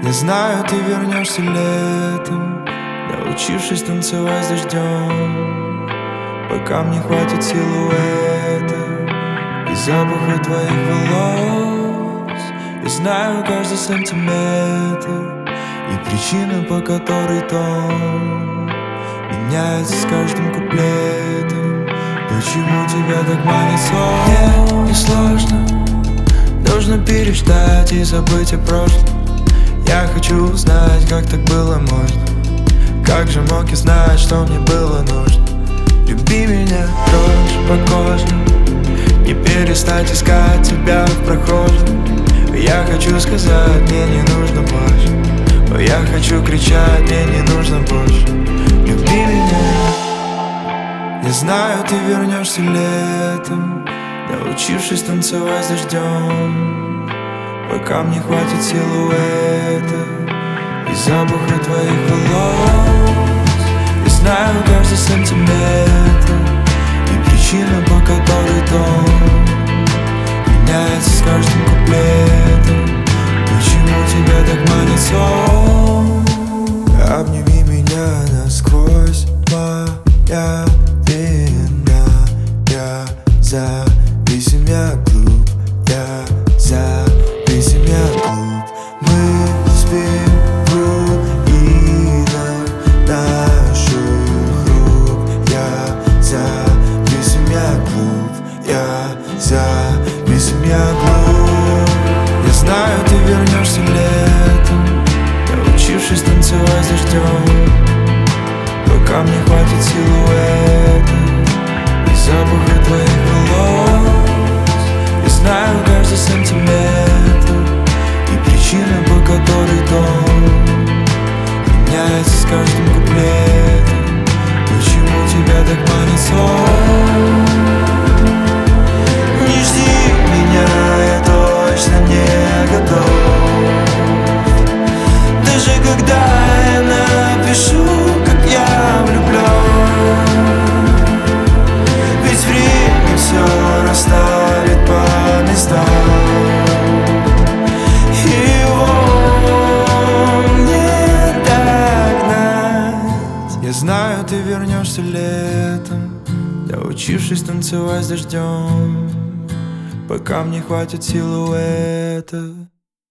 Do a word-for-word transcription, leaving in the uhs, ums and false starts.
Я знаю, ты вернешься летом, научившись танцевать с дождем. Пока мне хватит силуэта и запаха твоих волос. Я знаю каждый сантиметр и причину, по которой тон меняется с каждым куплетом. Почему тебя так манит сон? Мне не сложно, нужно переждать и забыть о прошлом. Я хочу узнать, как так было можно. Как же мог я знать, что мне было нужно? Люби меня, дрожь по коже, не перестать искать тебя в прохожем. Я хочу сказать, мне не нужно больше. Я хочу кричать, мне не нужно больше. Люби меня. Я знаю, ты вернешься летом, научившись танцевать с дождем. Пока мне хватит силуэта и запаха твоих волос. Я знаю каждый сантиметр и причину, по которой тон меняется с каждым куплетом. Почему тебя так манит сон? Обними меня насквозь, моя вина. Я запись меня клуб, я запись меня клуб. Мы спим в руинах наших рук. Я запись меня клуб, я запись меня клуб. Я знаю, ты вернешься летом, научившись танцевать с дождем. Пока мне хватит силуэта и запаха твоих волос. Я знаю каждый сантиметр и причину, по которой тон меняется с каждым куплетом. Почему тебя так манит сон? Не жди меня, я точно не готов. Даже когда я напишу, как я влюблен. Ведь время все расставит по местам. Я знаю, ты вернешься летом, научившись танцевать с дождем. Пока мне хватит силуэта